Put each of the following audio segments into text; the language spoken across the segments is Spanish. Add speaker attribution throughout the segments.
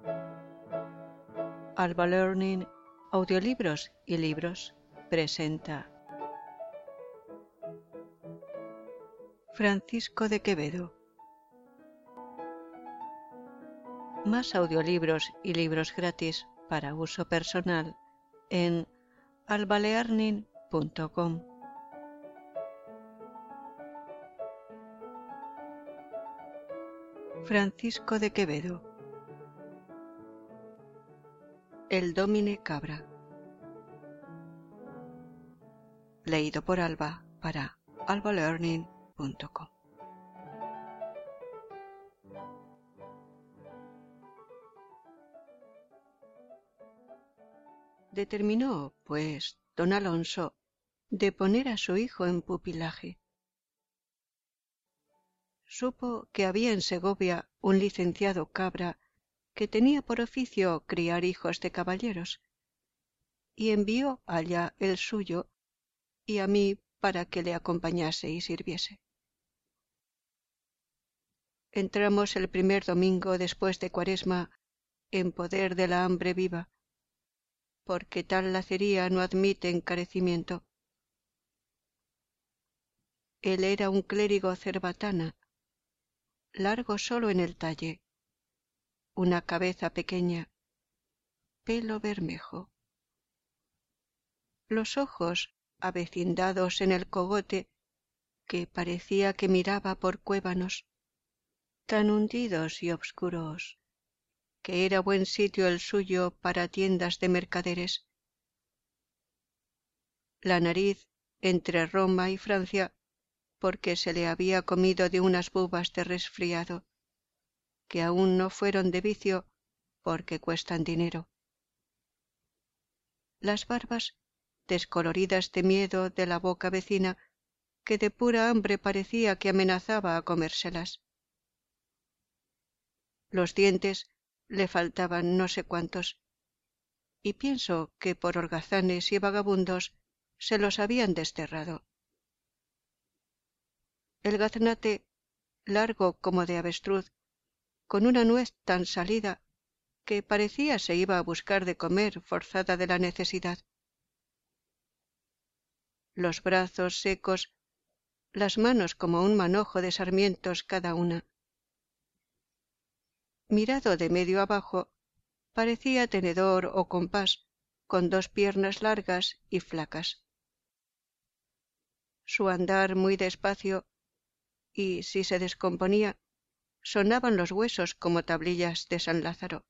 Speaker 1: Alba Learning, audiolibros y libros, presenta Francisco de Quevedo. Más audiolibros y libros gratis para uso personal en albalearning.com. Francisco de Quevedo. El Dómine Cabra. Leído por Alba para albalearning.com. Determinó, pues, don Alonso de poner a su hijo en pupilaje. Supo que había en Segovia un licenciado Cabra que tenía por oficio criar hijos de caballeros, y envió allá el suyo y a mí para que le acompañase y sirviese. Entramos el primer domingo después de Cuaresma en poder de la hambre viva, porque tal lacería no admite encarecimiento. Él era un clérigo cerbatana, largo solo en el talle, una cabeza pequeña, pelo bermejo, los ojos avecindados en el cogote que parecía que miraba por cuévanos, tan hundidos y obscuros, que era buen sitio el suyo para tiendas de mercaderes. La nariz entre Roma y Francia, porque se le había comido de unas bubas de resfriado, que aún no fueron de vicio porque cuestan dinero. Las barbas descoloridas de miedo de la boca vecina, que de pura hambre parecía que amenazaba a comérselas. Los dientes le faltaban no sé cuántos, y pienso que por holgazanes y vagabundos se los habían desterrado. El gaznate, largo como de avestruz, con una nuez tan salida que parecía se iba a buscar de comer forzada de la necesidad. Los brazos secos, las manos como un manojo de sarmientos cada una. Mirado de medio abajo, parecía tenedor o compás, con dos piernas largas y flacas. Su andar muy despacio, y si se descomponía, sonaban los huesos como tablillas de San Lázaro.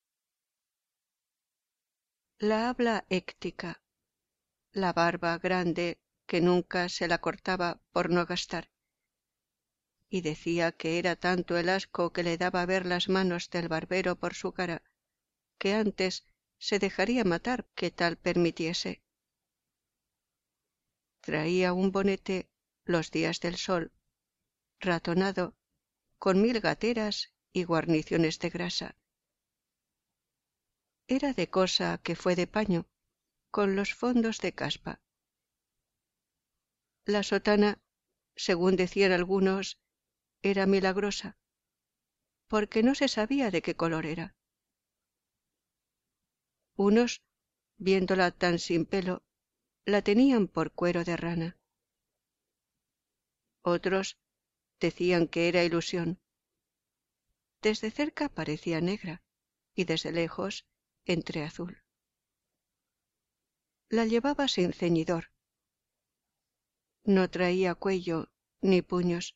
Speaker 1: La habla héctica, la barba grande que nunca se la cortaba por no gastar, y decía que era tanto el asco que le daba ver las manos del barbero por su cara, que antes se dejaría matar que tal permitiese. Traía un bonete los días del sol, ratonado, con 1000 gateras y guarniciones de grasa. Era de cosa que fue de paño, con los fondos de caspa. La sotana, según decían algunos, era milagrosa, porque no se sabía de qué color era. Unos, viéndola tan sin pelo, la tenían por cuero de rana. Otros decían que era ilusión. Desde cerca parecía negra y desde lejos entre azul. La llevaba sin ceñidor. No traía cuello ni puños.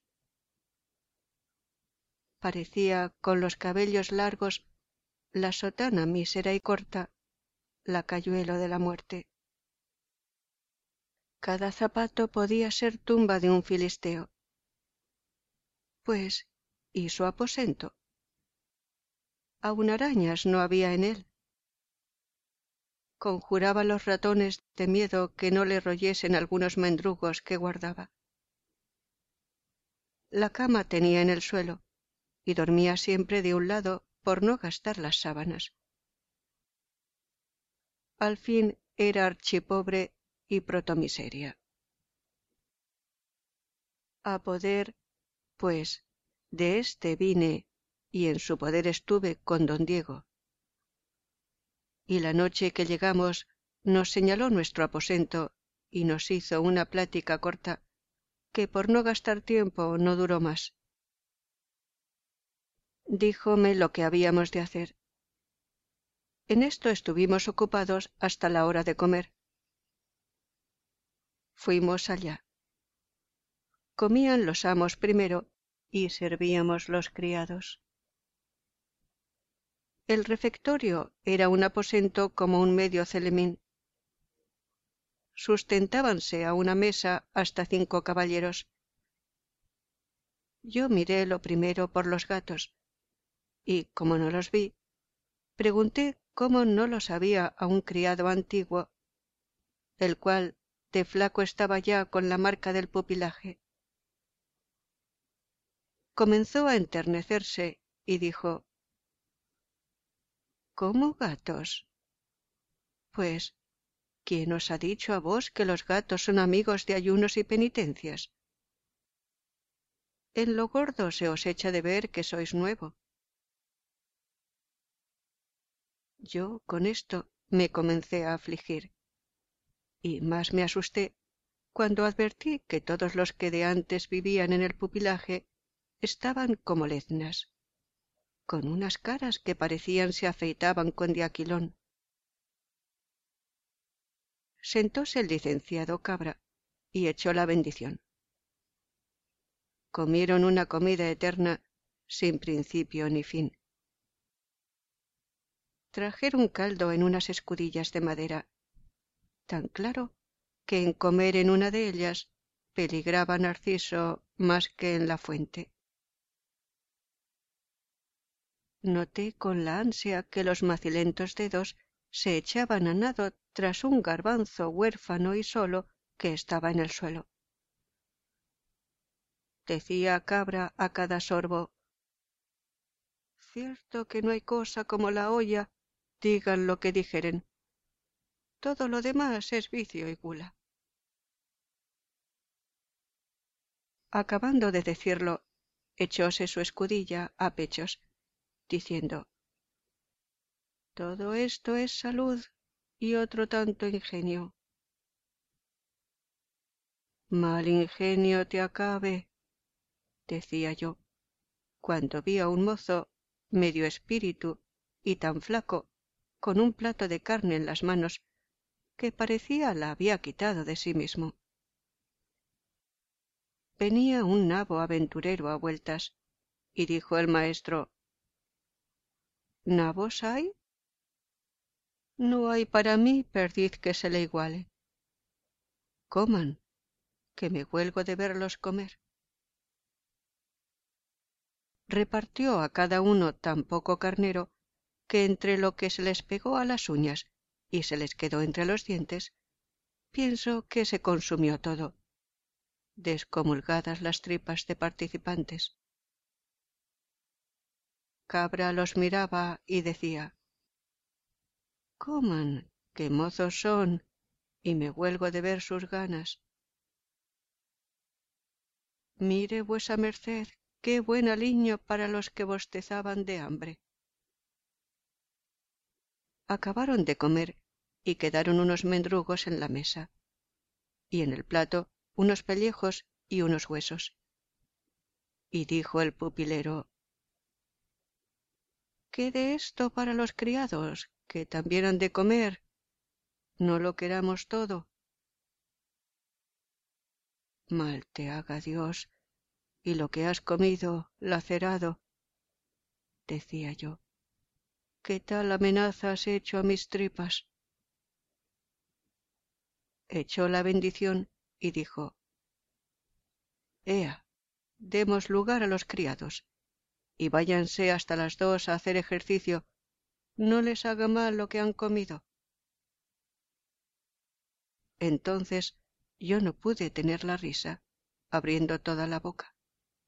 Speaker 1: Parecía, con los cabellos largos, la sotana mísera y corta, lacayuelo de la muerte. Cada zapato podía ser tumba de un filisteo. Pues, ¿y su aposento? Aun arañas no había en él. Conjuraba los ratones de miedo que no le royesen algunos mendrugos que guardaba. La cama tenía en el suelo, y dormía siempre de un lado por no gastar las sábanas. Al fin era archipobre y protomiseria. A poder, pues, de éste vine y en su poder estuve con don Diego, y la noche que llegamos nos señaló nuestro aposento y nos hizo una plática corta que por no gastar tiempo no duró más. Díjome lo que habíamos de hacer. En esto estuvimos ocupados hasta la hora de comer. Fuimos allá. Comían los amos primero y servíamos los criados. El refectorio era un aposento como un medio celemín. Sustentábanse a una mesa hasta 5 caballeros. Yo miré lo primero por los gatos, y, como no los vi, pregunté cómo no los había a un criado antiguo, el cual de flaco estaba ya con la marca del pupilaje. Comenzó a enternecerse y dijo: ¿Cómo gatos? Pues, ¿quién os ha dicho a vos que los gatos son amigos de ayunos y penitencias? En lo gordo se os echa de ver que sois nuevo. Yo con esto me comencé a afligir, y más me asusté cuando advertí que todos los que de antes vivían en el pupilaje estaban como leznas, con unas caras que parecían se afeitaban con diaquilón. Sentóse el licenciado Cabra y echó la bendición. Comieron una comida eterna sin principio ni fin. Trajeron caldo en unas escudillas de madera, tan claro que en comer en una de ellas peligraba Narciso más que en la fuente. Noté con la ansia que los macilentos dedos se echaban a nado tras un garbanzo huérfano y solo que estaba en el suelo. Decía Cabra a cada sorbo: cierto que no hay cosa como la olla, digan lo que dijeren. Todo lo demás es vicio y gula. Acabando de decirlo, echóse su escudilla a pechos, diciendo: todo esto es salud y otro tanto ingenio. Mal ingenio te acabe, decía yo, cuando vi a un mozo medio espíritu y tan flaco, con un plato de carne en las manos, que parecía la había quitado de sí mismo. Venía un nabo aventurero a vueltas, y dijo el maestro: ¿nabos hay? No hay para mí perdiz que se le iguale. Coman, que me huelgo de verlos comer. Repartió a cada uno tan poco carnero que entre lo que se les pegó a las uñas y se les quedó entre los dientes, pienso que se consumió todo, descomulgadas las tripas de participantes. Cabra los miraba y decía: coman, que mozos son, y me huelgo de ver sus ganas. Mire vuesa merced qué buen aliño para los que bostezaban de hambre. Acabaron de comer y quedaron unos mendrugos en la mesa, y en el plato unos pellejos y unos huesos. Y dijo el pupilero: quede esto para los criados, que también han de comer, no lo queramos todo. Mal te haga Dios, y lo que has comido lacerado, decía yo. ¿Qué tal amenaza has hecho a mis tripas? Echó la bendición y dijo: ea, demos lugar a los criados, y váyanse hasta las 2 a hacer ejercicio, no les haga mal lo que han comido. Entonces yo no pude tener la risa, abriendo toda la boca.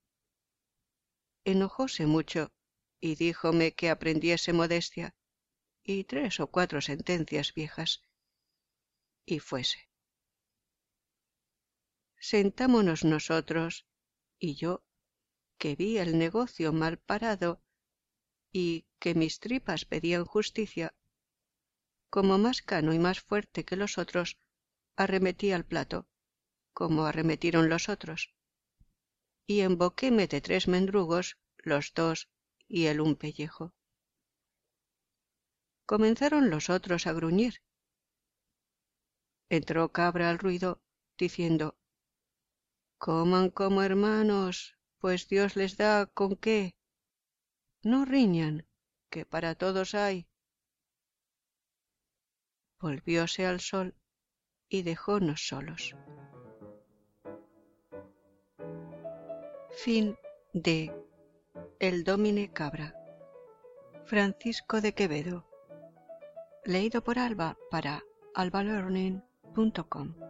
Speaker 1: Enojóse mucho y díjome que aprendiese modestia y 3 o 4 sentencias viejas, y fuese. Sentámonos nosotros, y yo, que vi el negocio mal parado y que mis tripas pedían justicia, como más cano y más fuerte que los otros, arremetí al plato, como arremetieron los otros, y emboquéme de 3 mendrugos, los 2 y el un pellejo. Comenzaron los otros a gruñir. Entró Cabra al ruido, diciendo: «Coman como hermanos, pues Dios les da con qué. No riñan, que para todos hay». Volvióse al sol y dejónos solos. Fin de El Dómine Cabra, Francisco de Quevedo. Leído por Alba para albalearning.com.